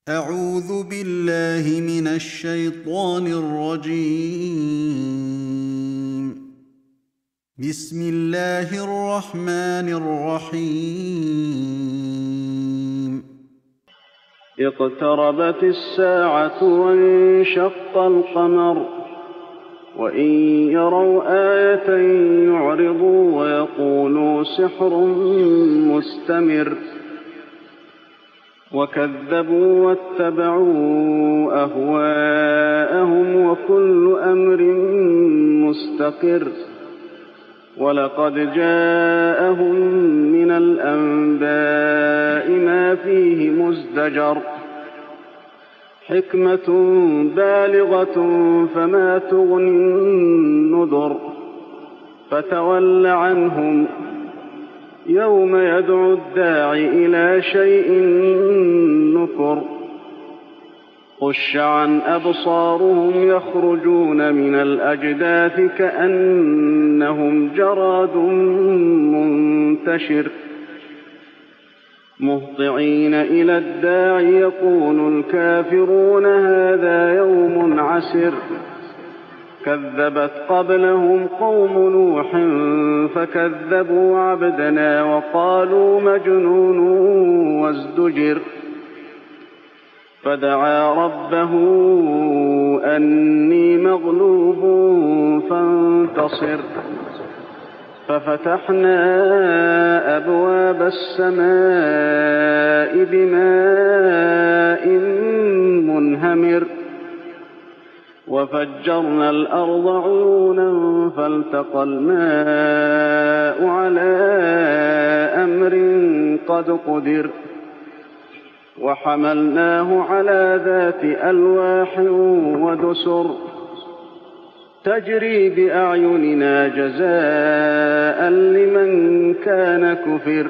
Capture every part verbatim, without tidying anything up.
أعوذ بالله من الشيطان الرجيم. بسم الله الرحمن الرحيم. اقتربت الساعة وانشق القمر وإن يروا آية يعرضوا ويقولوا سحر مستمر وكذبوا واتبعوا أهواءهم وكل أمر مستقر ولقد جاءهم من الأنباء ما فيه مزدجر حكمة بالغة فما تغني النذر فتول عنهم يوم يدعو الداع إلى شيء نكر خش عن أبصارهم يخرجون من الأجداث كأنهم جراد منتشر مهطعين إلى الداع يقول الكافرون هذا يوم عسر كذبت قبلهم قوم نوح فكذبوا عبدنا وقالوا مجنون وازدجر فدعا ربه أني مغلوب فانتصر ففتحنا أبواب السماء بماء منهمر وفجرنا الأرض عيونا فالتقى الماء على أمر قد قدر وحملناه على ذات ألواح ودسر تجري بأعيننا جزاء لمن كان كفر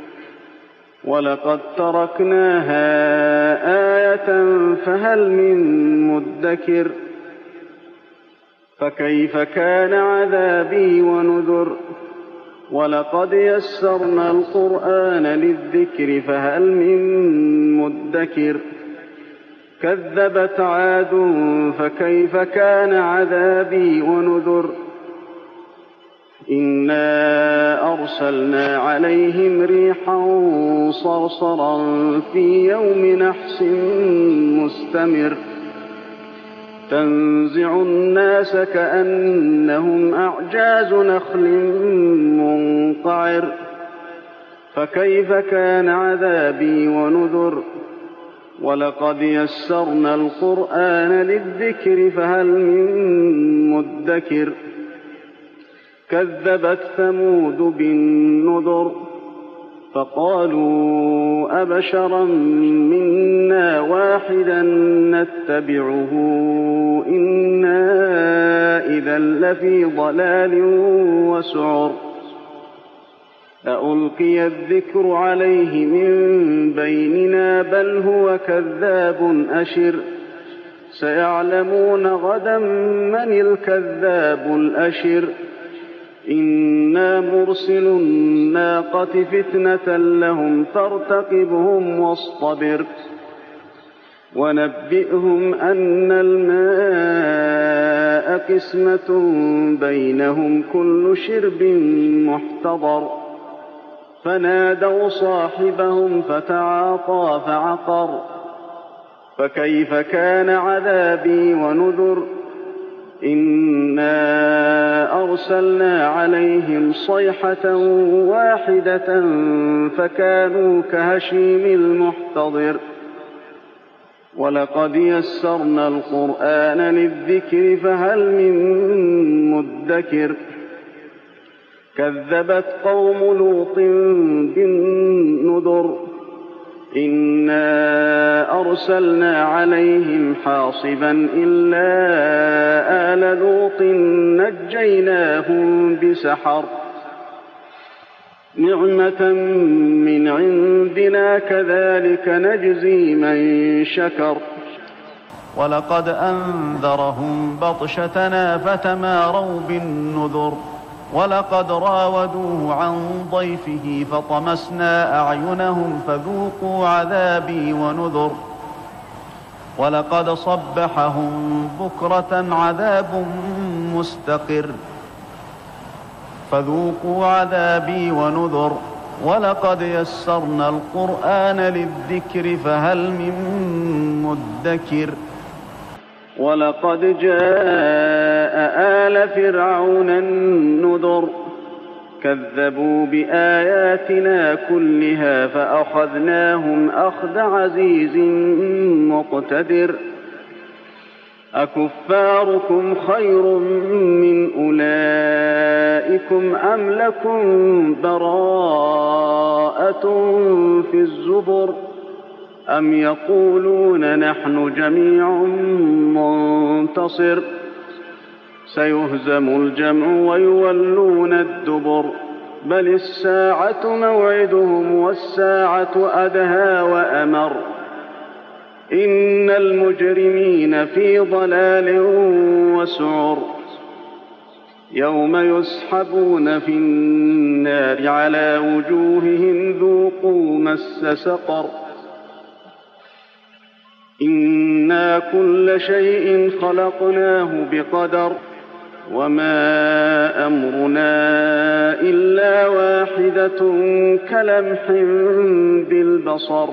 ولقد تركناها آية فهل من مدكر فكيف كان عذابي ونذر ولقد يسرنا القرآن للذكر فهل من مدكر كذبت عاد فكيف كان عذابي ونذر إنا أرسلنا عليهم ريحا صرصرا في يوم نحس مستمر تنزع الناس كأنهم أعجاز نخل منقعر فكيف كان عذابي ونذر ولقد يسرنا القرآن للذكر فهل من مدكر كذبت ثمود بالنذر فقالوا أبشرا منا واحدا نتبعه إنا إذا لفي ضلال وسعر أألقي الذكر عليه من بيننا بل هو كذاب أشر سيعلمون غدا من الكذاب الأشر إنا مرسل الناقة فتنة لهم فارتقبهم واصطبر ونبئهم أن الماء قسمة بينهم كل شرب محتضر فنادوا صاحبهم فتعاطى فعقر فكيف كان عذابي ونذر إنا أرسلنا عليهم صيحة واحدة فكانوا كهشيم المحتضر ولقد يسرنا القرآن للذكر فهل من مدكر كذبت قوم لوط بالنذر إنا أرسلنا عليهم حاصبا إلا آل لوط نجيناهم بسحر نعمة من عندنا كذلك نجزي من شكر ولقد أنذرهم بطشتنا فتماروا بالنذر ولقد راودوه عن ضيفه فطمسنا أعينهم فذوقوا عذابي ونذر ولقد صبحهم بكرة عذاب مستقر فذوقوا عذابي ونذر ولقد يسرنا القرآن للذكر فهل من مدكر ولقد جاء آل فرعون النذر كذبوا بآياتنا كلها فأخذناهم أخذ عزيز مقتدر أكفاركم خير من أولئكم أم لكم براءة في الزبر أم يقولون نحن جميع منتصر سيهزم الجمع ويولون الدبر بل الساعة موعدهم والساعة أدهى وأمر إن المجرمين في ضلال وسعر يوم يسحبون في النار على وجوههم ذوقوا مس سقر إنا كل شيء خلقناه بقدر وما أمرنا إلا واحدة كلمح بالبصر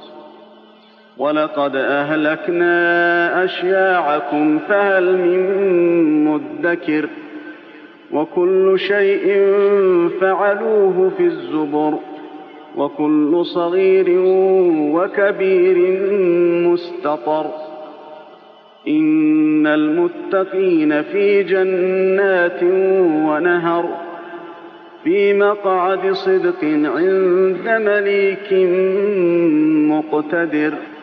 ولقد أهلكنا أشياعكم فهل من مدكر وكل شيء فعلوه في الزبر وكل صغير وكبير مستطر إن المتقين في جنات ونهر في مقعد صدق عند مليك مقتدر